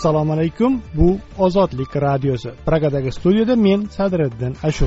Assalomu alaykum. Bu Ozodlik radiosi. Pragadagi studiyada men Sadriddin Ashur.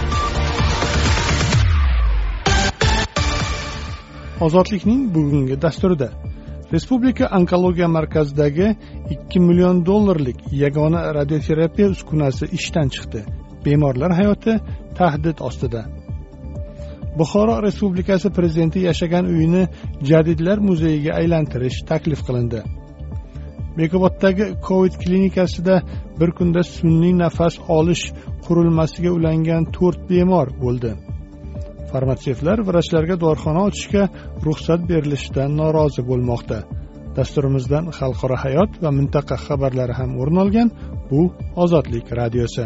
Ozodlikning bugungi dasturida Respublika onkologiya markazidagi $2 million yagona radioterapiya uskunasi ishdan chiqdi. Bemorlar hayoti tahdid ostida. Buxoro Respublikasi prezidenti yashagan uyini Jadidlar muzeyiga aylantirish taklif qilindi. Bekoboddagi COVID klinikasida bir kunda sun'iy nafas olish qurilmasiga ulangan 4 bemor bo'ldi. Farmatsevtlar vrachlarga dorixona ochishga ruxsat berilishidan norozi bo'lmoqda. Dasturimizdan xalqaro hayot va mintaqa xabarlari ham o'rin olgan. Bu Ozodlik radiosi.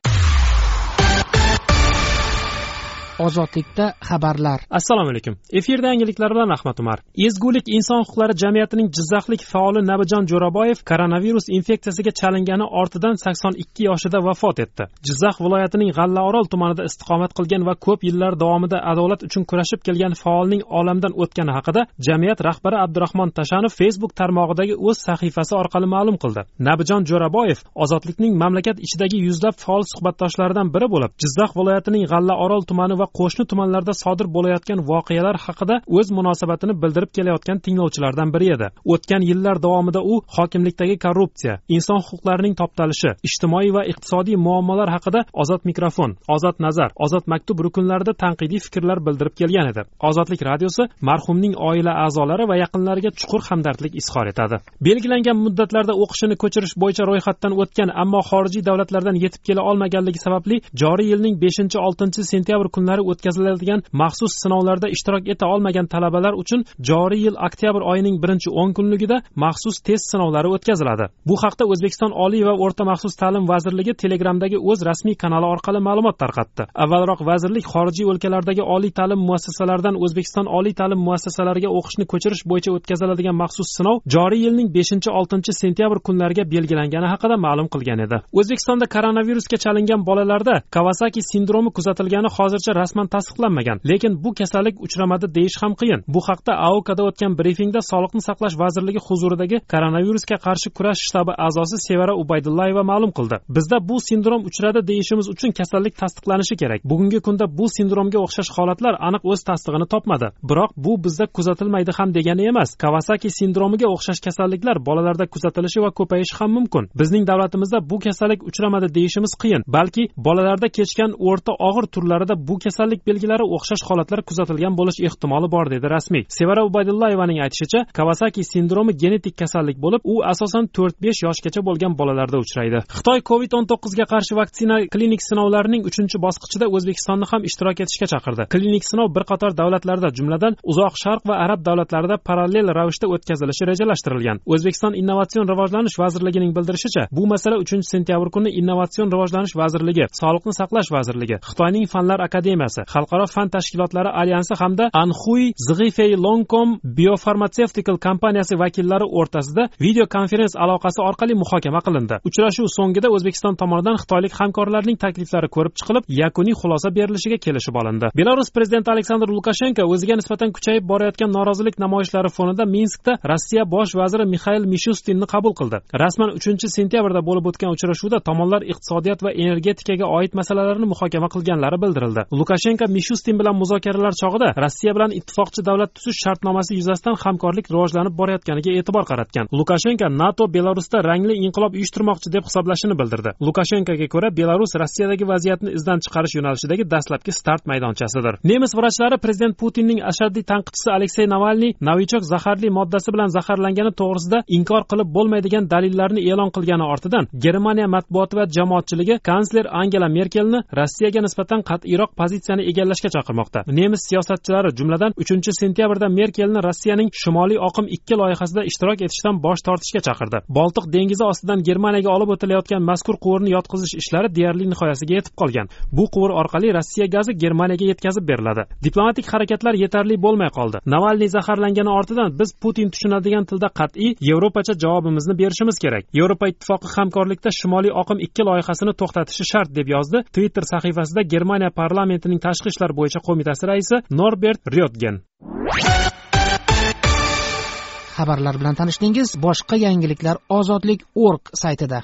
Ozodlikda xabarlar. Assalomu alaykum. Efirda yangiliklar bilan Rahmat Umar. Ezgulik inson huquqlari jamiyatining Jizzaxlik faoli Nabijon Jo'raboyev koronavirus infeksiyasiga chalingani ortidan 82 yoshida vafot etdi. Jizzax viloyatining G'allaorol tumanida istiqomat qilgan va ko'p yillar davomida adolat uchun kurashib kelgan faolning olamdan o'tgani haqida jamiyat rahbari Abdurahmon Tashanov Facebook tarmog'idagi o'z sahifasi orqali ma'lum qildi. Nabijon Jo'raboyev Ozodlikning mamlakat ichidagi yuzlab faol suhbatdoshlaridan biri bo'lib, Jizzax viloyatining G'allaorol tumani va qo'shni tumanlarda sodir bo'layotgan voqealar haqida o'z munosabatini bildirib kelayotgan tinglovchilardan biri edi. O'tgan yillar davomida u hokimlikdagi korrupsiya, inson huquqlarining toptalishi, ijtimoiy va iqtisodiy muammolar haqida Ozod mikrofon, Ozod nazar, Ozod maktub rukunlarida tanqidiy fikrlar bildirib kelgan edi. Ozodlik radiosi marhumning oila a'zolari va yaqinlariga chuqur hamdardlik izhor etadi. Belgilangan muddatlarda o'qishini ko'chirish bo'yicha ro'yxatdan o'tgan, ammo xorijiy davlatlardan yetib kela olmaganligi sababli joriy yilning 5-6 sentyabr kunlari o'tkaziladigan maxsus sinovlarda ishtirok eta olmagan talabalar uchun joriy yil oktyabr oyining 1-10 kunligida maxsus test sinovlari o'tkaziladi. Bu haqda O'zbekiston Oliy va o'rta maxsus ta'lim vazirligi Telegramdagi o'z rasmiy kanali orqali ma'lumot tarqatdi. Avvalroq vazirlik xorijiy o'lkalardagi oliy ta'lim muassasalaridan O'zbekiston oliy ta'lim muassasalariga o'qishni ko'chirish bo'yicha o'tkaziladigan maxsus sinov joriy yilning 5-6 sentyabr kunlariga belgilangani haqida ma'lum qilgan edi. O'zbekistonda koronavirusga chalingan bolalarda Kawasaki sindromi kuzatilgani hozircha rasman tasdiqlanmagan, lekin bu kasallik uchramadi deyish ham qiyin. Bu haqda AOKda o'tgan brifingda Sog'liqni saqlash vazirligi huzuridagi koronavirusga qarshi kurash shtabi a'zosi Sevara Ubaydullayeva ma'lum qildi. Bizda bu sindrom uchradi deyishimiz uchun kasallik tasdiqlanishi kerak. Bugungi kunda bu sindromga o'xshash holatlar aniq o'z tasdig'ini topmadi. Biroq bu bizda kuzatilmaydi ham degani emas. Kawasaki sindromiga o'xshash kasalliklar bolalarda kuzatilishi va ko'payishi ham mumkin. Bizning davlatimizda bu kasallik uchramadi deyishimiz qiyin, balki bolalarda kechgan o'rta og'ir turlarida bu kasallik belgilari o'xshash holatlar kuzatilgan bo'lish ehtimoli bor dedi rasmiy. Sevara Ubaydullayevaning aytishicha, Kawasaki sindromi genetik kasallik bo'lib, u asosan 4-5 yoshgacha bo'lgan bolalarda uchraydi. Xitoy COVID-19 ga qarshi vaksina klinik sinovlarining 3-bosqichida O'zbekistonni ham ishtirok etishga chaqirdi. Klinik sinov bir qator davlatlarda, jumladan Uzoq Sharq va Arab davlatlarida parallel ravishda o'tkazilishi rejalashtirilgan. O'zbekiston Innovatsion rivojlanish vazirligining bildirishicha, bu masala 3-sentyabr kuni Innovatsion rivojlanish vazirligi, Sog'liqni saqlash vazirligi, Xitoyning Fanlar akademiyasi, Xalqaro fan tashkilotlari alyansi hamda Anhui Zhifei Longcom Biopharmaceutical kompaniyasi vakillari o'rtasida video konferens aloqasi orqali muhokama qilindi. Uchrashuv so'ngida O'zbekiston tomonidan xitoylik hamkorlarning takliflari ko'rib chiqilib, yakuniy xulosa berilishiga kelishib olindi. Belarus prezidenti Aleksandr Lukashenko o'ziga nisbatan kuchayib borayotgan norozilik namoyishlari fonida Minskda Rossiya bosh vaziri Mixail Mishustinni qabul qildi. Rasman 3-sentyabrda bo'lib o'tgan uchrashuvda tomonlar iqtisodiyot va energetikaga oid masalalarni muhokama qilganlari bildirildi. Lukashenko Mishustin bilan muzokaralar chog'ida Rossiya bilan ittifoqchi davlat tuzish shartnomasi yuzasidan hamkorlik rivojlanib borayotganiga e'tibor qaratgan. Lukashenko NATO Belarusda rangli inqilob uyushtirmoqchi deb hisoblashini bildirdi. Lukashenkoga ko'ra, Belarus Rossiyadagi vaziyatni izdan chiqarish yo'nalishidagi dastlabki start maydonchasidir. Nemis vrachlari prezident Putinning ashaddiy tanqidchisi Aleksey Navalniy novichok zaharli moddasi bilan zaharlangani to'g'risida inkor qilib bo'lmaydigan dalillarni e'lon qilgani ortidan Germaniya matbuoti va jamoatchiligi kansler Angela Merkelni Rossiyaga nisbatan qat'iyroq pozitsiyani egallashga chaqirmoqda. Nemis siyosatchilari, jumladan 3-sentyabrda Merkelni Rossiyaning Shimoliy oqim 2 loyihasida ishtirok etishdan bosh tortishga chaqirdi. Boltiq dengizi ostidan Germaniyaga olib o'tilayotgan mazkur quvurni yotqizish ishlari deyarli nihoyasiga yetib qolgan. Bu quvur orqali Rossiya gazi Germaniyaga yetkazib beriladi. Diplomatik harakatlar yetarli bo'lmay qoldi. Navalniy zaharlangani ortidan biz Putin tushunadigan tilda qat'iy Yevropacha javobimizni berishimiz kerak. Yevropa ittifoqi hamkorlikda Shimoliy oqim 2 loyihasini to'xtatishi shart deb yozdi Twitter sahifasida Germaniya parlamentining tashqi ishlar bo'yicha qo'mitasi raisi Norbert Röttgen. xabarlar bilan tanishdingiz. Boshqa yangiliklar ozodlik.org saytida.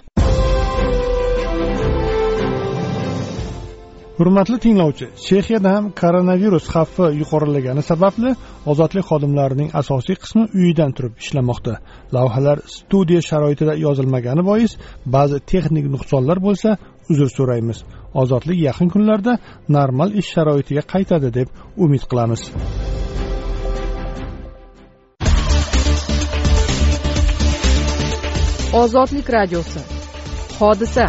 Hurmatli tinglovchi, Chexiyada ham koronavirus xavfi yuqorilagani sababli ozodlik xodimlarining asosiy qismi uyidan turib ishlamoqda. Lavhalar studiya sharoitida yozilmagani bois ba'zi texnik nuqsonlar bo'lsa, uzr so'raymiz. Ozodlik yaqin kunlarda normal ish sharoitiga qaytadi deb umid qilamiz. Ozodlik radiosi. Hodisa.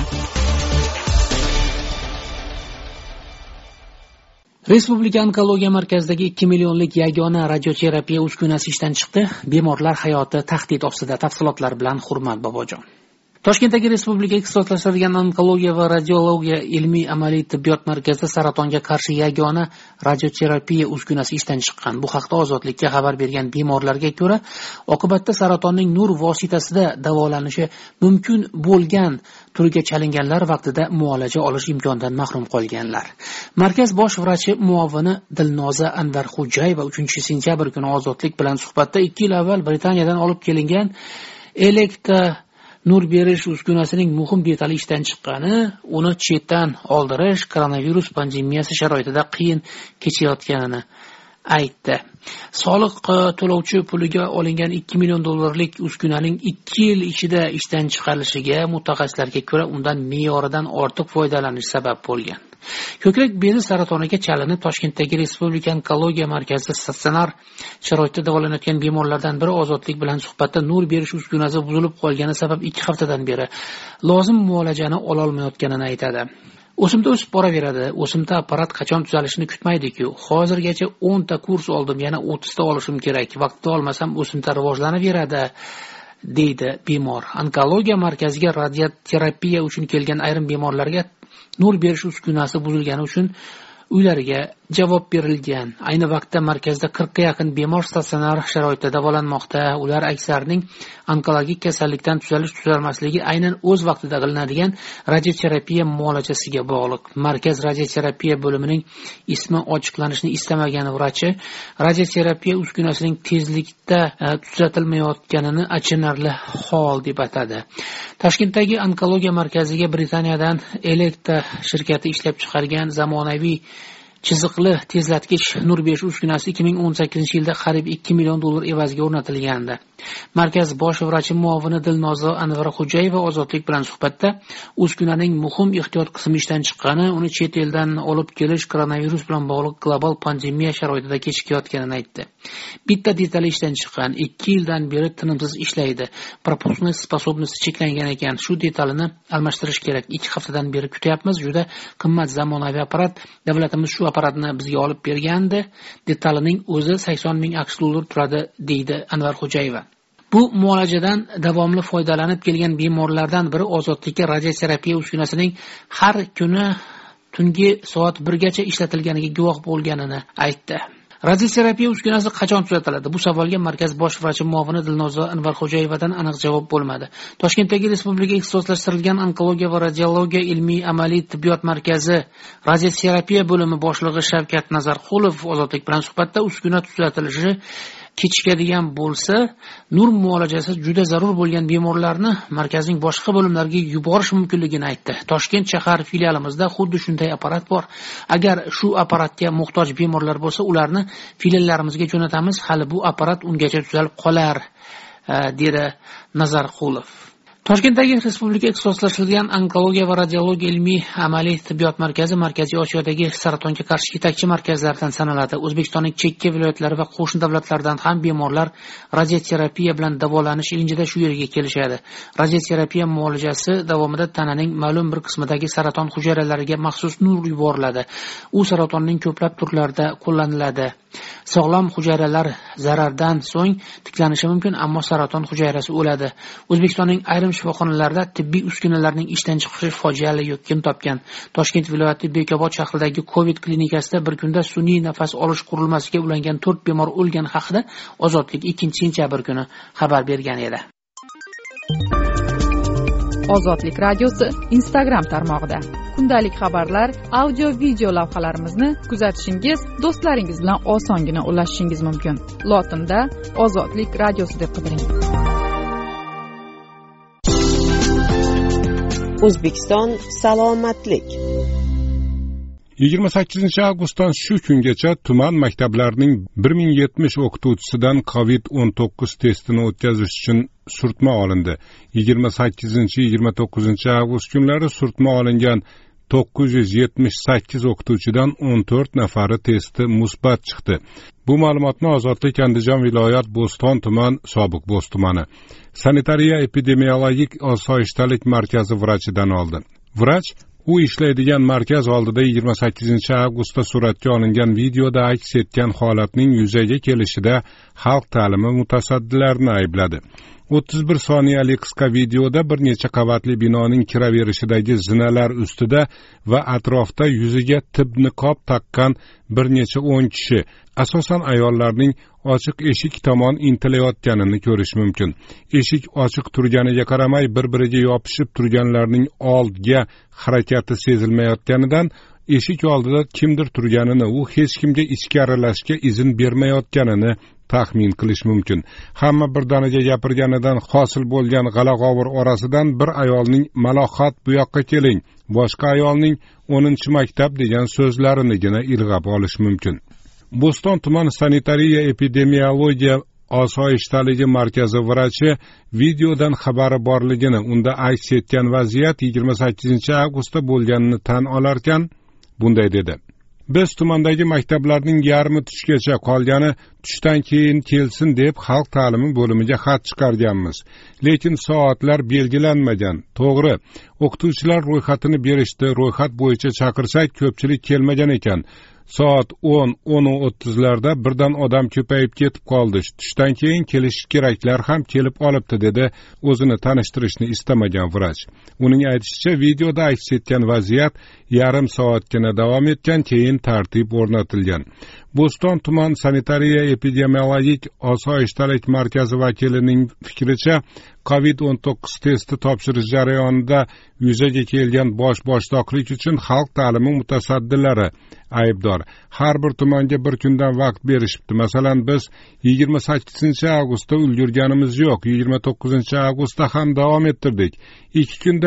Respublika onkologiya markazidagi 2 millionlik yagona radioterapiya uskunasi ishdan chiqdi. Bemorlar hayoti tahdid ostida. Tafsilotlar bilan Hurmat Bobojon. Toshkentdagi Respublika ixtisoslashtirilgan onkologiya va radiologiya ilmiy amaliy tibbiyot markazida saratonga qarshi yagona radioterapiya uskunasi ishdan chiqqan. Bu haqda Ozodlikka xabar bergan bemorlarga ko'ra, oqibatda saratonning nur vositasida davolanishi mumkin bo'lgan turiga chalinganlar vaqtida muolaja olish imkonidan mahrum qolganlar. Markaz bosh vrachi muovini Dilnoza Anvarxo'jayeva 3-sentyabr kuni Ozodlik bilan suhbatda 2 yil avval Britaniyadan olib kelingan elektr nur berish uskunasining muhim detali ishdan chiqqani, uni chetdan oldirish koronavirus pandemiyasi sharoitida qiyin kechayotganini aytdi. Soliq to'lovchi puliga olingan 2 million dollarlik uskunaning 2 yil ichida ishdan chiqarilishiga mutaxassislarga ko'ra undan me'yoridan ortiq foydalanish sabab bo'lgan. Ko'krak bezi saratoniga chalinib Toshkentdagi Respublika onkologiya markazida statsionar sharoitda davolanayotgan bemorlardan biri Ozodlik bilan suhbatda nur berish uskunasi buzilib qolgani sabab 2 haftadan beri lozim muolajani ola olmayotganini aytadi. O'simta o'sib boraveradi. O'simta apparat qachon tuzalishini kutmaydi-ku. Hozirgacha 10 ta kurs oldim, yana 30 ta olishim kerak. Vaqtida olmasam o'simta rivojlanaveradi, deydi bemor. Onkologiya markaziga radioterapiya uchun kelgan ayrim bemorlarga nur berish uskunasi buzilgani uchun uylariga javob berilgan. Ayni vaqtda markazda 40 ga yaqin bemor statsionar sharoitda davolanmoqda. Ular aksarining onkologik kasallikdan tuzalmasligi aynan o'z vaqtida qilinadigan radioterapiya muolajasiga bog'liq. Markaz radioterapiya bo'limining ismi ochiqlanishini istamagan vrachi radioterapiya uskunasining tezlikda tuzatilmayotganini achinarli hol deb atadi. Toshkentdagi onkologiya markaziga Britaniyadan elektr shirkati ishlab chiqargan zamonaviy chiziqli tezlatgich nur berish uskunasi 2018-yilda qariyb 2 million dollar evaziga o'rnatilgandi. Markaz bosh vrachi muovini Dilnoza Anvarxo'jayeva Ozodlik bilan suhbatda uskunaning muhim ehtiyot qismi ishdan chiqqani, uni chet eldan olib kelish koronavirus bilan bog'liq global pandemiya sharoitida kechikayotganini aytdi. Bitta detali ishdan chiqqan, 2 yildan beri tinimsiz ishlaydi. Propускniy sposobnosti cheklangan ekan. Shu detalini almashtirish kerak. 2 haftadan beri kutyapmiz. Juda qimmat zamonaviy apparat. Davlatimiz shu apparatni bizga olib bergandi. Detalining o'zi 80 ming AQSh dollar turadi, deydi Anvarxo'jayeva. Bu muolajadan davomli foydalanib kelgan bemorlardan biri Ozodlikka radioterapiya uskunasining har kuni tungi soat 1 gacha ishlatilganiga guvoh bo'lganini aytdi. Radioterapiya uskunasi qachon tuzatiladi? Bu savolga markaz bosh vrachi muovini Dilnoza Anvarxo'jayevadan aniq javob bo'lmadi. Toshkentdagi Respublika ixtisoslashtirilgan onkologiya va radiologiya ilmiy amaliy tibbiyot markazi radioterapiya bo'limi boshlig'i Shavkat Nazarxulov Ozodlik bilan suhbatda uskuna tuzatilishi kechikadigan bo'lsa, nur muolajasi juda zarur bo'lgan bemorlarni markazning boshqa bo'limlariga yuborish mumkinligini aytdi. Toshkent shahar filialimizda xuddi shunday apparat bor. Agar shu apparatga muhtoj bemorlar bo'lsa, ularni filiallarimizga jo'natamiz. Hali bu apparat ungacha tuzalib qolar, dedi Nazarxulov. Toshkentdagi Respublika ixtisoslashtirilgan onkologiya va radiologiya ilmiy amaliy tibbiyot markazi Markaziy Osiyodagi saratonga qarshi yetakchi markazlardan sanaladi. O'zbekistonning chekka viloyatlari va qo'shni davlatlardan ham bemorlar radioterapiya bilan davolanish ilinjida shu yerga kelishadi. Radioterapiya muolajasi davomida tananing ma'lum bir qismidagi saraton hujayralariga maxsus nur yuboriladi. U saratonning ko'plab turlarida qo'llaniladi. Sog'lom hujayralar zarardan so'ng tiklanishi mumkin, ammo saraton hujayrasi o'ladi. O'zbekistonning ayrim shifoxonalarida tibbiy uskunalarning ishdan chiqishi fojiali yakun topgan. Toshkent viloyati Bekobod shahridagi Covid klinikasida bir kunda sun'iy nafas olish qurilmasiga ulangan 4 bemor o'lgani haqida Ozodlik 2-sentyabr kuni xabar bergan edi. Ozodlik radiosi Instagram tarmog'ida kundalik xabarlar, audio video lavhalarimizni kuzatishingiz, do'stlaringiz bilan osongina ulashishingiz mumkin. Lotinda Ozodlik radiosi deb qidiring. O'zbekiston salomatlik. 28-avgustdan shu kungacha tuman maktablarining 1070 o'qituvchisidan COVID-19 testini o'tkazish uchun surtma olindi. 28-29 kunlari surtma olingan 978 o'qituvchidan 14 nafari testi musbat chiqdi. Bu ma'lumotni Ozodlik Andijon viloyat Bo'ston tuman sobiq Bo'z tumani sanitariya epidemiologik osoyishtalik markazi vrachidan oldi. Vrach u ishlaydigan markaz oldida 28-avgustda suratga olingan videoda aks etgan holatning yuzaga kelishida xalq ta'limi mutasaddilarini aybladi. 31 soniyalik qisqa videoda bir necha qavatli binoning kiraverishidagi zinalar ustida va atrofda yuziga tib niqob taqqan bir necha 10 kishi, asosan ayollarning ochiq eshik tomon intilayotganini ko'rish mumkin. Eshik ochiq turganiga qaramay bir-biriga yopishib turganlarning oldga harakati sezilmayotganidan eshik oldida kimdir turganini, u hech kimga ichkarilashga izn bermayotganini taxmin qilish mumkin. Hamma birdaniga gapirganidan hosil bo'lgan g'ala-g'ovur orasidan bir ayolning "Malohat, bu yoqqa keling", boshqa ayolning "10-maktab" degan so'zlarinigina ilg'ab olish mumkin. Bo'ston tuman sanitariya epidemiologiya osoyishtaligi markazi vrachi videodan xabari borligini, unda aks etgan vaziyat 28-avgustda bo'lganini tan olarkan bunday dedi: "Biz tumandagi maktablarning yarmi tushgacha, qolgani tushdan keyin kelsin deb xalq ta'limi bo'limiga xat chiqarganmiz. Lekin soatlar belgilanmagan. To'g'ri, o'qituvchilar ro'yxatini berishdi, ro'yxat bo'yicha chaqirsak ko'pchilik kelmagan ekan. Soat 10:30larda birdan odam ko'payib ketib qoldi. Tushdan keyin kelish keraklar ham kelib olibdi", dedi o'zini tanishtirishni istamagan vrach. Uning aytishicha, videoda aks etgan vaziyat yarim soatgina davom etgan, keyin tartib o'rnatilgan. Bo'ston tuman sanitariya epidemiologik osoyishtalik markazi vakilining fikricha, COVID-19 testi topshirish jarayonida yuzaga kelgan boshboshdoqlik uchun xalq ta'limi mutasaddilari aybdor. Har bir tumanga bir kundan vaqt berishibdi. Masalan, biz 28-avgustda ulgurganimiz yo'q, 29-avgustda ham davom ettirdik. 2 kunda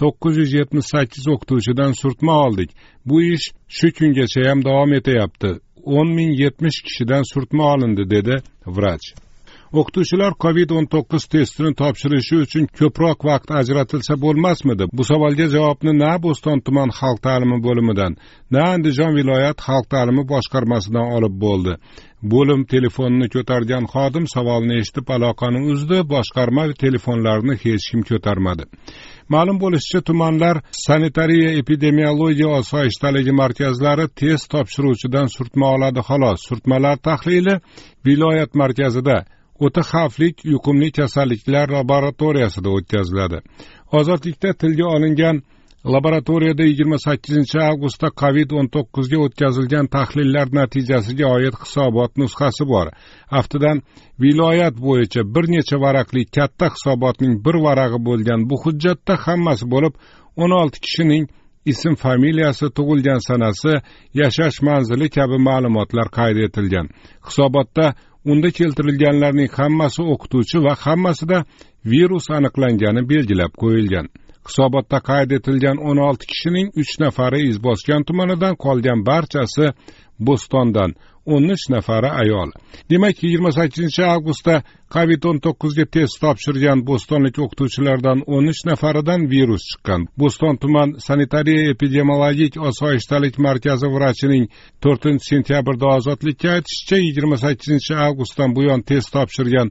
978 o'qituvchidan surtma oldik. Bu ish shu kungacha ham davom etyapti. 10.070 kishidan surtma olindi, dedi vrach. O'qituvchilar COVID-19 testini topshirishi uchun ko'proq vaqt ajratilsa bo'lmasmidi? Bu savolga javobni na Bo'ston tuman xalq ta'limi bo'limidan, na Andijon viloyat xalq ta'limi boshqarmasidan olib bo'ldi. Bo'lim telefonini ko'targan xodim savolni eshitib aloqani uzdi, boshqarma telefonlarini hech kim ko'tarmadi. Ma'lum bo'lishicha, tumanlar sanitariya epidemiologiya osoyishtaligi markazlari test topshiruvchidan surtma oladi xolos. Surtmalar tahlili viloyat markazida o'ta xavfli yuqumli kasalliklar laboratoriyasida o'tkaziladi. Ozodlikda tilga olingan laboratoriyada 28-avgustda COVID-19 ga o'tkazilgan tahlillar natijasiga oid hisobot nusxasi bor. Haftadan viloyat bo'yicha bir necha varaqli katta hisobotning bir varag'i bo'lgan bu hujjatda hammasi bo'lib 16 kishining ism, familiyasi, tug'ilgan sanasi, yashash manzili kabi ma'lumotlar qayd etilgan. Hisobotda unda keltirilganlarning hammasi o'qituvchi va hammasida virus aniqlangani belgilab qo'yilgan. Hisobotda qayd etilgan 16 kishining 3 nafari Izboskan tumanidan, qolgan barchasi Bo'stondan, 13 nafari ayol. Demak, 28-avgustda COVID-19 ga test topshirgan bo'stonlik o'qituvchilardan 13 nafaridan virus chiqqan. Bo'ston tuman sanitariya epidemiologik osoyishtalik markazi vrachining 4-sentyabrda Ozodlikka aytishicha, 28-avgustdan buyon test topshirgan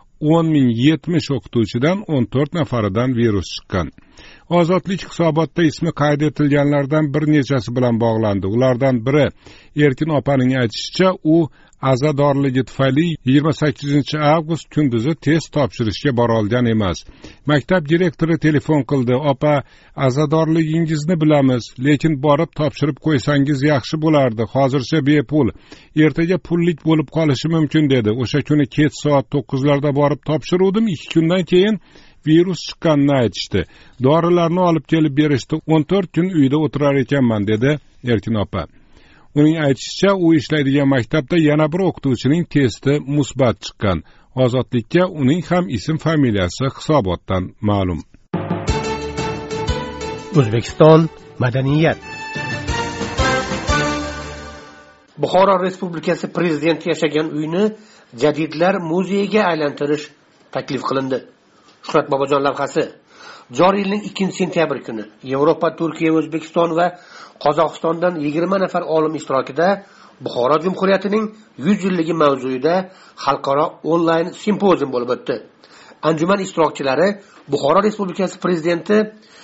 10.070 o'qituvchidan 14 nafaridan virus chiqqan. Ozodlik hisobotda ismi qayd etilganlardan bir nechasi bilan bog'landi. Ulardan biri Erkin opaning aytishicha, u azadorligi tufayli 28-avgust kunduzi test topshirishga bora olgan emas. Maktab direktori telefon qildi: "Opa, azadorligingizni bilamiz, lekin borib topshirib qo'ysangiz yaxshi bo'lardi. Hozircha bepul. Ertaga pullik bo'lib qolishi mumkin", dedi. O'sha kuni kech soat 9larda borib topshiruvdim. 2 kundan keyin virus chiqqanini aytishdi. Dorilarni olib kelib berishdi. 14 kun uyda o'tirar ekanman, dedi Erkin opa. Uning aytishicha, u ishlaydigan maktabda yana bir o'qituvchining testi musbat chiqqan. Ozodlikka uning ham ism familiyasi hisobotdan ma'lum. O'zbekiston madaniyat. Buxoro Respublikasi prezidenti yashagan uyni jadidlar muzeyiga aylantirish taklif qilindi. Shuhrat Bobojon lavhasi. Joriy yilning 2-sentyabr kuni Yevropa, Turkiya, O'zbekiston va Qozog'istondan 20 nafar olim ishtirokida Buxoro Jumhuriyatining 100 yilligi mavzuida xalqaro onlayn simpozium bo'lib o'tdi. Anjuman ishtirokchilari Buxoro Respublikasi prezidenti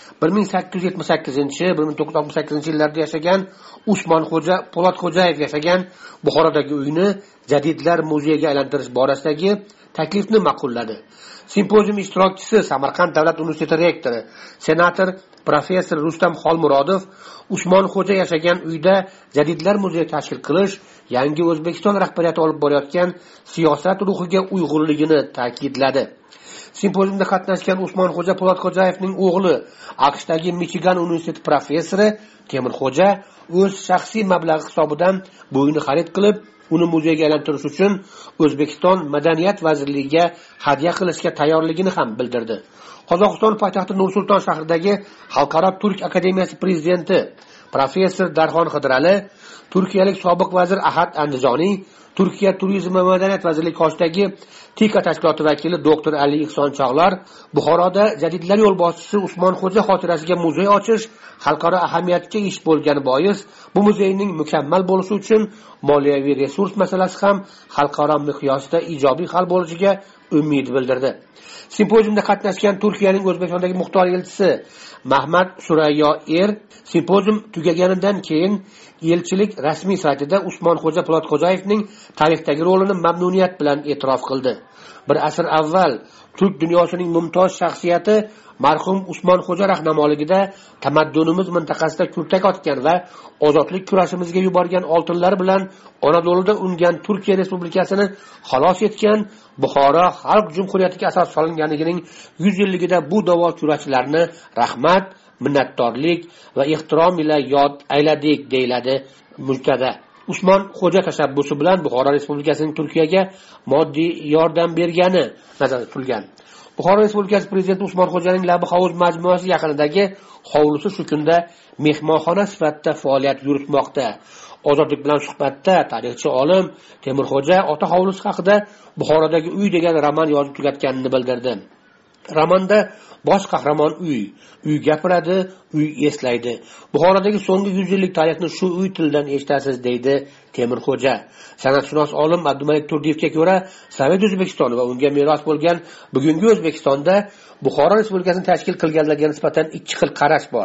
1878-1968 yillarda yashagan Usmonxo'ja Po'latxo'jayev yashagan Buxorodagi uyni jadidlar muzeyiga aylantirish borasidagi taklifni ma'qulladi. Simpozium ishtirokchisi Samarqand davlat universiteti rektori, senator professor Rustam Xolmurodov Usmonxo'ja yashagan uyda jadidlar muzeyi tashkil qilish yangi O'zbekiston rahbariyati olib borayotgan siyosat ruhiga uyg'unligini ta'kidladi. Simpoziumda qatnashgan Usmonxo'ja Po'latxo'jayevning o'g'li, AQShdagi Michigan universiteti professori Temurxo'ja o'z shaxsiy mablag'i hisobidan bu uyni xarid qilib, uni muzeyga aylantirish uchun O'zbekiston Madaniyat vazirligiga hadya qilishga tayyorligini ham bildirdi. Qozog'iston poytaxti Nur-Sulton shahridagi Xalqaro Turk akademiyasi prezidenti professor Darxon Xidrali, turkiyalik sobiq vazir Ahad Andijoniy, Turkiya Turizm va madaniyat vazirligi qoshidagi TIKA tashkiloti vakili doktor Ali Ihson Chog'lar Buxoroda jadidlar yo'lboshchisi Usmonxo'ja xotirasiga muzey ochish xalqaro ahamiyatga ish bo'lgani bois bu muzeyning mukammal bo'lishi uchun moliyaviy resurs masalasi ham xalqaro miqyosda ijobiy hal bo'lishiga umid bildirdi. Simpoziumda qatnashgan Turkiyaning O'zbekistondagi muxtor elchisi Mahmad Surayyo simpozium tugaganidan keyin elchilik rasmiy saytida Usmonxo'ja Po'latxo'jayevning tarixdagi rolini mamnuniyat bilan e'tirof qildi. Bir asr avval Turk dunyosining mumtoz shaxsiyati marhum Usmonxo'ja rahnamoligida tamaddunimiz mintaqasida kurtak otgan va ozodlik kurashimizga yuborgan oltinlar bilan Anadoluda ungan Turkiya Respublikasini xalos etgan Buxoro Xalq Jumhuriyatiga asos solinganining 100 yilligida bu da'vo kurashchilarini rahmat, minnatdorlik va ehtirom bilan yod ayladik, deyiladi mujtada. Usmonxo'ja tashabbusi bilan Buxoro Respublikasining Turkiyaga moddiy yordam bergani nazarda tutilgan. Buxoro Respublikasi prezidenti Usmonxo'janing Labi Hovuz majmuasi yaqinidagi hovlisi shu kunda mehmonxona sifatida faoliyat yuritmoqda. Ozodlik bilan suhbatda tarixchi olim Temurxo'ja ota hovlisi haqida Buxorodagi uy degan roman yozib tugatganini bildirdi. Romanda bosh qahramon uy gapiradi, uy eslaydi. Buxorodagi so'nggi 100 yillik tarixni shu uy tilidan eshitasiz, deydi Temurxo'ja. Sanatshunos olim Abdumalik Turdiyevga ko'ra, Sovet O'zbekistoni va unga meros bo'lgan bugungi O'zbekistonda Buxoro Respublikasini tashkil qilganlarga nisbatan ikki xil qarash bor.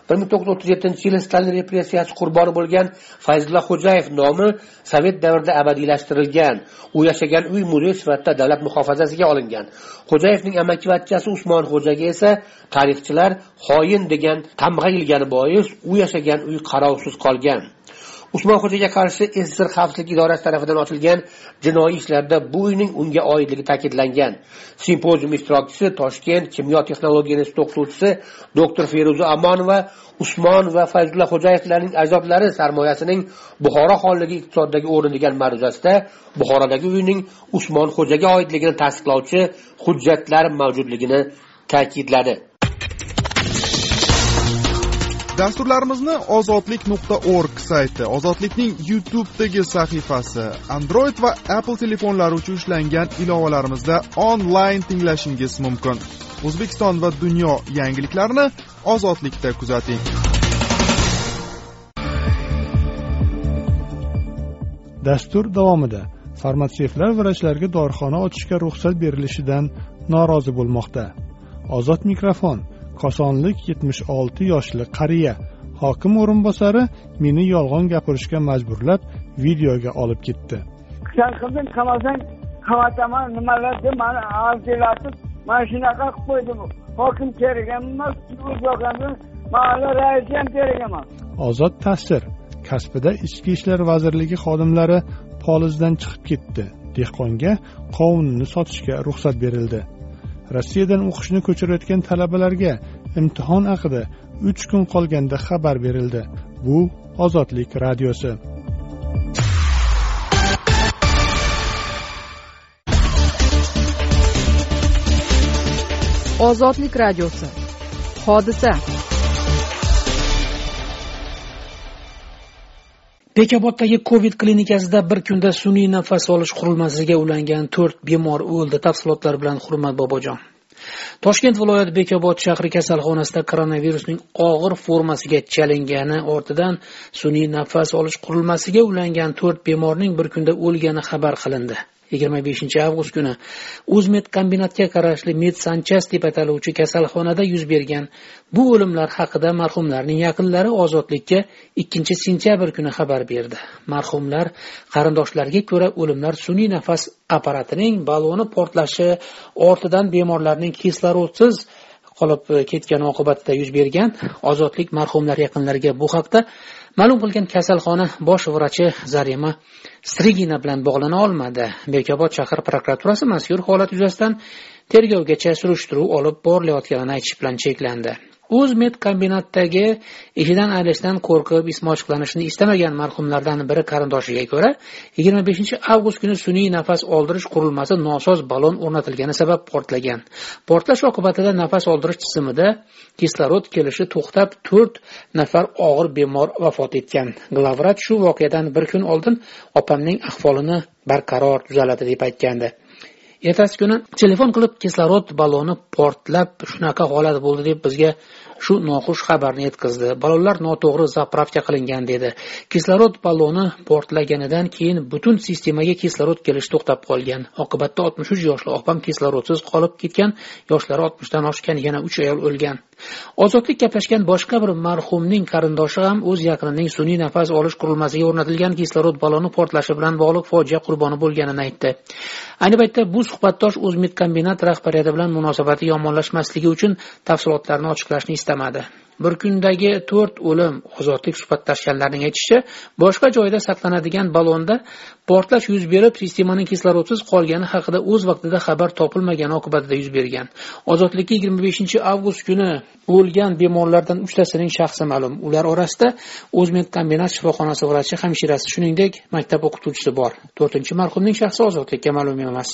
1937-yil Stalin repressiyasi qurboni bo'lgan Fayzullo Xo'jayev nomi Sovet davrida abadiylashtirilgan. U yashagan uy muzey sifatida davlat muhofazasiga olingan. Xo'jayevning amakivachchasi Usmonxo'jaga esa tarixchilar xoin degan tamg'a ilgani bois u yashagan uy qarovsiz qolgan. Usmonxo'jaga qarshi SSR xavfsizlik idorasi tomonidan ochilgan jinoiy ishlarda bu uyning unga oidligi ta'kidlangan. Simpozium ishtirokchisi Toshkent kimyo texnologiya instituti o'qituvchisi doktor Feruza Amonova Usmon va Fayzullo Xo'jayevlarning ajdodlari sarmoyasining Buxoro xonligi iqtisodidagi o'rni degan ma'ruzasida Buxorodagi uyning Usmonxo'jaga oidligini tasdiqlovchi hujjatlar mavjudligini ta'kidladi. Dasturlarimizni ozodlik.org sayti, Ozodlikning YouTube'dagi sahifasi, Android va Apple telefonlari uchun ishlangan ilovalarimizda onlayn tinglashingiz mumkin. O'zbekiston va dunyo yangiliklarini Ozodlikda kuzating. Dastur davomida farmatsevtlar vrachlarga dorixona ochishga ruxsat berilishidan norozi bo'lmoqda. Ozod mikrofon. Kosonlik 76 yoshli qariya hokim o'rinbosari meni yolg'on gapirishga majburlab videoga olib ketdi. Qildim, qamasang qamataman, nimalar deb meni azdilatib, mana shunaqa qilib qo'ydim. Hokim kerak emas, o'zbekistonda mahalla raisi ham kerak emas. Ozod ta'sir kasbida Ichki ishlar vazirligi xodimlari polizdan chiqib ketdi. Dehqonga qovunni sotishga ruxsat berildi. Rossiyadan o'qishni ko'chirayotgan talabalarga imtihon haqida 3 kun qolganda xabar berildi. Bu Ozodlik radiosi. Ozodlik radiosi. Hodisa. Bekoboddagi Covid klinikasida bir kunda sun'iy nafas olish qurilmasiga ulangan 4 bemor o'ldi. Tafsilotlar bilan Hurmat Bobojon. Toshkent viloyati Bekobod shahri kasalxonasida koronavirusning og'ir formasiga chalingani ortidan sun'iy nafas olish qurilmasiga ulangan 4 bemorning bir kunda o'lgani xabar qilindi. 25 avgust kuni O'zmet kombinatga qarashli Medsanchas deb ataluvchi kasalxonada yuz bergan bu o'limlar haqida marhumlarning yaqinlari Ozodlikka 2-sentyabr kuni xabar berdi. Marhumlar qarindoshlariga ko'ra o'limlar sun'iy nafas apparatining baloni portlashi ortidan bemorlarning kislorodsiz qolib ketgani oqibatida yuz bergan. Ozodlik marhumlar yaqinlariga bu haqda ma'lum qilgan kasalxona bosh vrachi Zarema Strigina bilan bog'lana olmadi. Bekobod shahar prokuraturasi mazkur holat yuzasidan tergovgacha surishtiruv olib borilayotganini aytish bilan cheklandi. O'zmet kombinatdagi ishidan aylashdan qo'rqib ismi ochiqlanishini istamagan marhumlardan biri qarindoshiga ko'ra 25 avgust kuni sun'iy nafas oldirish qurilmasi nosoz balon o'rnatilgani sabab portlagan. Portlash oqibatida nafas oldirish tizimida kislorod kelishi to'xtab 4 nafar og'ir bemor vafot etgan. Glavvrach shu voqeadan bir kun oldin opamning ahvolini barqaror tuzaladi deb aytgandi. Ertasi kuni telefon qilib kislorod baloni portlab shunaqa holat bo'ldi deb bizga shu noxush xabarni yetkazdi. Balonlar noto'g'ri zapravka qilingan dedi. Kislorod baloni portlaganidan keyin butun sistemaga kislorod kelish to'xtab qolgan. Oqibatda 63 yoshli opam kislorodsiz qolib ketgan, yoshlari 60 dan oshgan yana 3 ayol o'lgan. Ozodlik gaplashgan boshqa bir marhumning qarindoshi ham o'z yaqinining sun'iy nafas olish qurilmasiga o'rnatilgan kislorod baloni portlashi bilan bog'liq fojia qurboni bo'lganini aytdi. Ayni paytda bu suhbatdosh O'zmet kombinat rahbariyati bilan munosabati yomonlashmasligi uchun tafsilotlarni ochiqlashni istamadi. Bir kundagi 4 o'lim Ozodlik suhbatdashganlarning aytishicha, boshqa joyda saqlanadigan balonda portlash yuz berib, sistemaning kislorodsiz qolgani haqida o'z vaqtida xabar topilmagani oqibatida yuz bergan. Ozodlikka 25 avgust kuni o'lgan bemorlardan 3 tasining shaxsi ma'lum. Ular orasida O'zmet kombinat shifoxonasi vrachi, hamshirasi, shuningdek maktab o'qituvchisi bor. 4-marhumning shaxsi Ozodlikka ma'lum emas.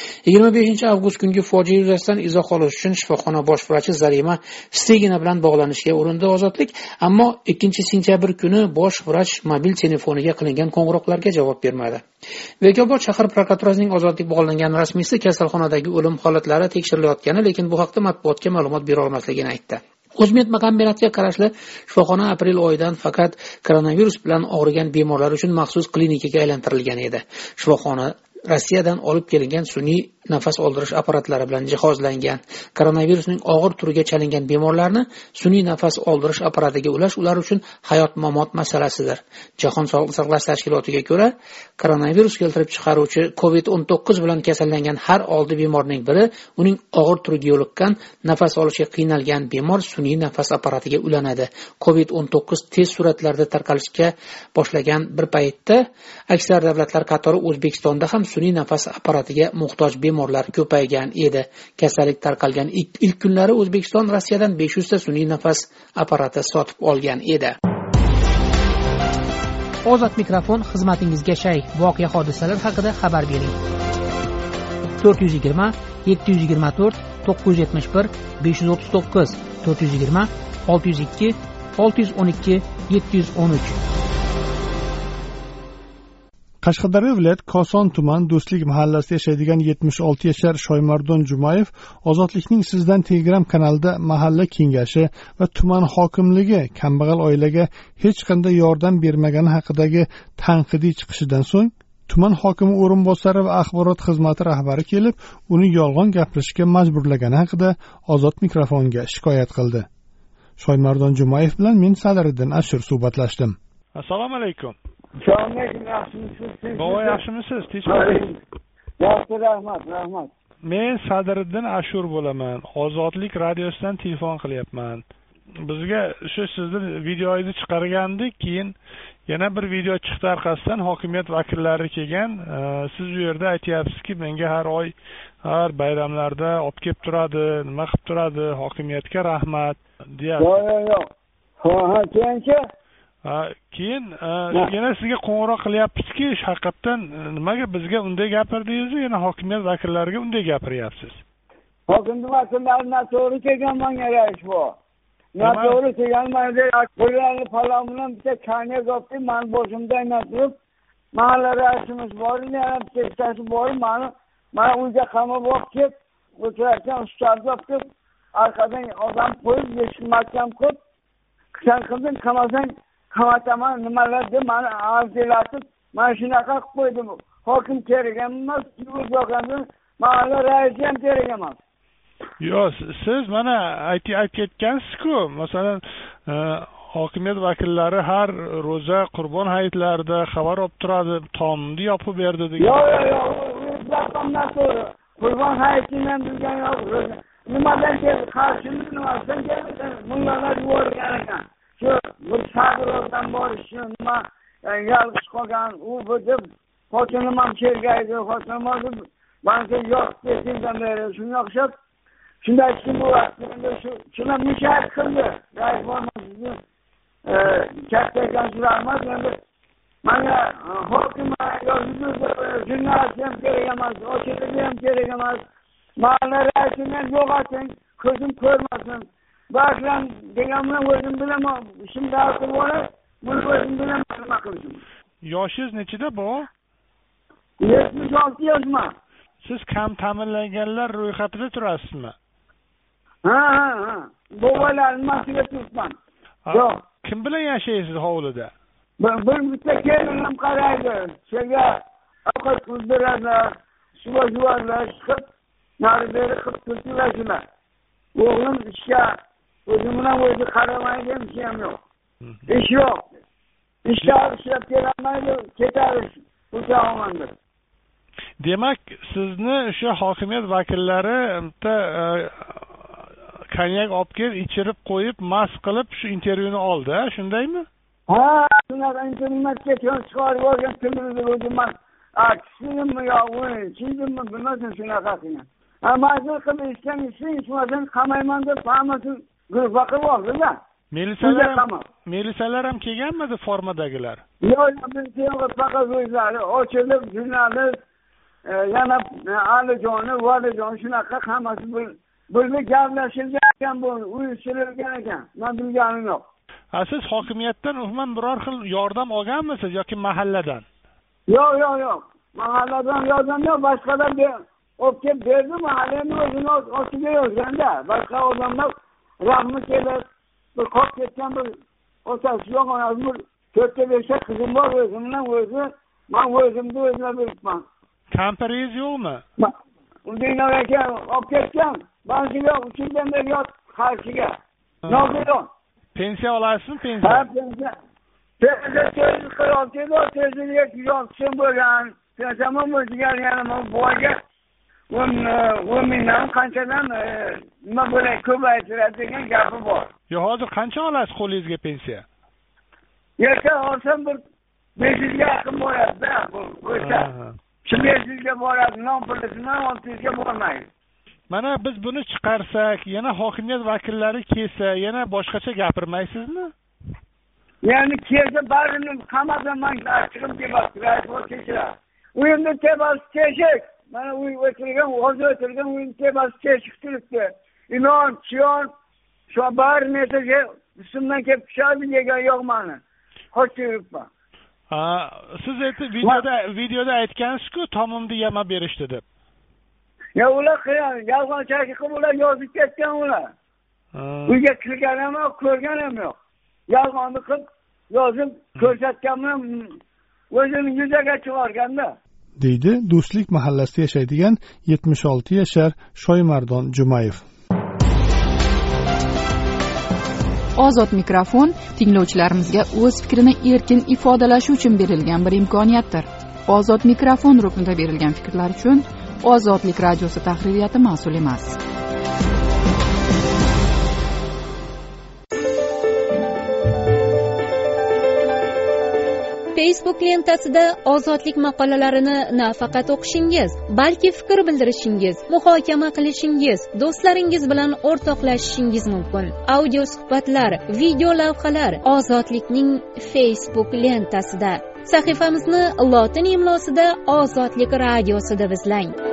25 avgust kungi fojia yuzasidan izoh olish uchun shifoxona bosh vrachi Zarema Strigina bilan bog'lanishga urindi Ozodlik, ammo 2-sentyabr kuni bosh vrach mobil telefoniga qilingan qo'ng'iroqlarga javob bermadi. Bekobod shahar prokuraturasining Ozodlik bog'langan rasmiysi kasalxonadagi o'lim holatlari tekshirilayotgani, lekin bu haqda matbuotga ma'lumot bera olmasligini aytdi. O'zmet kombinatga qarashli shifoxona aprel oyidan faqat koronavirus bilan og'rigan bemorlar uchun maxsus klinikaga aylantirilgan edi. Shifoxona Rossiyadan olib kelingan sun'iy nafas oldirish apparatlari bilan jihozlangan. Koronavirusning og'ir turiga chalingan bemorlarni sun'iy nafas oldirish apparatiga ulash ular uchun hayot-mamot masalasidir. Jahon sog'liqni saqlash tashkilotiga ko'ra, koronavirus keltirib chiqaruvchi COVID-19 bilan kasallangan har 6 bemorning biri uning og'ir turiga yo'liqqan, nafas olishga qiynalgan bemor sun'iy nafas apparatiga ulanadi. COVID-19 tez sur'atlarda tarqalishga boshlagan bir paytda aksar davlatlar qatori O'zbekistonda ham sun'iy nafas apparatiga muhtoj bemorlar ko'paygan edi. Kasallik tarqalgan ilk kunlari O'zbekiston Rossiyadan 500 ta sun'iy nafas apparati sotib olgan edi. Ozod mikrofon xizmatingizga shay. Voqea hodisalar haqida xabar bering. 420 724 971 539 420 602 612 713. Qashqadaryo viloyat Koson tuman Do'stlik mahallasida yashaydigan 76 yashar Shoymardon Jumayev Ozodlikning Sizdan Telegram kanalida mahalla kengashi va tuman hokimligi kambag'al oilaga hech qanday yordam bermagani haqidagi tanqidiy chiqishidan so'ng tuman hokimi o'rinbosari va axborot xizmati rahbari kelib, uni yolg'on gapirishga majburlagani haqida Ozod mikrofonga shikoyat qildi. Shoymardon Jumayev bilan men Sadriddin Ashur suhbatlashdim. Assalomu alaykum. Yaxshimisiz? Bova, yaxshimisiz? Yaxshi, rahmat. Men Sadriddin Ashur bo'laman. Ozodlik radiosidan telefon qilyapman. Bizga shu sizni videoingizni chiqargandik, keyin yana bir video chiqdi orqasidan hokimiyat vakillari kelgan. Siz bu yerda aytyapsizki, menga har oy har bayramlarda olib kelib turadi, nima qilib turadi, hokimiyatga rahmat deyapti. Yo'q. Ha, keyinchi? Keyin yana sizga qo'ng'iroq qilyapmizki, haqiqatdan nimaga bizga unday gapirdingiz, yana hokimiyat vakillariga unday gapiryapsiz? Hokimiyat vakillari noto'g'ri kelgan menga rais bu. Noto'g'ri kelgan menga qo'llarni falon bilan bitta kaynak olib, men boshimda aylantirib, mahalla raisimiz bor, yana bittasi bor, mana uyga qamab olib kelib, o'tirayotgan ustozga olib kelib, arqadan odam qo'yib, eshik mahkam qilib, sen qilding, qamasang qamataman, nimalar deb meni arzilatib, mana shunaqa qilib qo'ydim. Hokim kerak emas, mahalla raisi ham kerak emas. Yo'q, siz mana aytayotgansiz-ku, masalan, hokimiyat vakillari har ro'za, Qurbon hayitlarida xabar olib turadi, tomni yopib berdi degan. Yo'q, to'g'ri. Qurbon hayitini ham bilgan yo'q. Nimadan keldi? Qarshini nimadan keldi? Mullalar yuborgan ekan. Shu bir sabirdan borishni nima yalg'iz qolgan, u bu deb xotinim ham kelgaydi, xotinim ham banka yo'q desindan beri shunga o'xshab shunday kim bo'lyapti? Shuna mishat qildi. Rayfonimizni katta ekansiz endi mana hokim jurnalist ham kerak emas, ochiligi ham kerak emas. Mahalla raisini ham yo'qoting, ko'zim ko'rmasin. Ba'zan degan bilan o'zim bilaman, ishimda qilib olib, buni o'zim bilaman nima qilishim. Yoshingiz nechida bu? 76 yoshman. Siz kam ta'minlanganlar ro'yxatida turasizmi? Ha. Bo'valarni masiga turibman. Yo'q. Kim bilan yashaysiz hovlida? Bir bitta kelinim qaraydi. Senga ovqat qildiradi, suv-suvarlar chiqib, nari-beri qilib turiblar. O'g'lim ishga o'zim bilan o'zi qaramaydi, hech ham yo'q. Ish yo'q. Ishga ishlab kelolmaydi, ketarish o'chog'imanda. Demak, sizni o'sha hokimiyat vakillari bitta konyak olib kelib, ichirib qo'yib, mast qilib shu intervyuni oldi, shundaymi? Ha, shunaqa internetga chiqarib olgan televizor o'zimman. Tushundimmi yo, tushundimmi, bilmadim shunaqa qilgan. Mazur qilib ishmasdan qamayman deb hammasini guruhga qilib oldi-da. Milisalar ham kelganmidi formadagilar? Yo'q, biz faqat o'zlari ochilib, jurnalist, yana Alijon, Valijon shunaqa hammasi birga gaplashilgan bu, uyushtirilgan ekan. Men bilganim yo'q. Siz hokimiyatdan umuman biror xil yordam olganmisiz yoki mahalladan? Yo'q. Mahalladan yordam yo'q, boshqadan olib kelib berdi, mahallaning o'zini ostiga yozganda. Boshqa odamlar rahmi kelib, bir qolib ketgan bir otasi yo'q, onasi bir 4-5 qizim bor, o'zim bilan o'zi, men o'zimni o'zlab yuribman. Kampiringiz yo'qmi? Undan aka olib ketgan. Bankiga 3 yildan beri yot qarshiga. Nogiron. Pensiya olasizmi, pensiya? Ha, pensiya. Pensiya tezligiga 6 so'm bo'lgan. Pensiyam o'ziga yana boyga 10 mingdan qanchadan nima bo'lay ko'paytiradi degan gapi bor. Yo, hozir qancha olasiz qo'lingizga pensiya? Yerga olsam bir 500 ga yaqin bo'ladi-da, bu o'sha. Shu 500 ga boradi, non pulisidan 600 ga bormaydi. Mana biz buni chiqarsak, yana hokimiyat vakillari kelsa, yana boshqacha gapirmaysizmi? Ya'ni kelsa barini qamadan men chiqib kelyapti. Uyimda tebas teshik. Mana uy o'tirgan, hozir o'tirgan uyim tebas teshik turibdi. Inon, chiyon, shu barini esa üstümden kelib tushadi degan yo'q meni. Qochib. Siz videoda aytgansiz-ku, tomimni yema berishdi deb. Ya ular yolg'on chaki qilib ular yozib ketgan ular. Uyga kirganim yo'q, ko'rganim yo'q. Yolg'onni qilib yozib ko'rsatganman, o'zini yuzaga chiqarganda. deydi Do'stlik mahallasida yashaydigan 76 yashar Shoymardon Jumayev. Ozod mikrofon tinglovchilarimizga o'z fikrini erkin ifodalashi uchun berilgan bir imkoniyatdir. Ozod mikrofon ruknida berilgan fikrlar uchun Ozodlik radiosi tahririyati mas'ul emas. Facebook lentasida ozodlik maqolalarini nafaqat o'qishingiz, balki fikr bildirishingiz, muhokama qilishingiz, do'stlaringiz bilan o'rtoqlashishingiz mumkin. Audio suhbatlar, video lavhalar ozodlikning Facebook lentasida. Sahifamizni lotin imlosida Ozodlik radiosida izlang.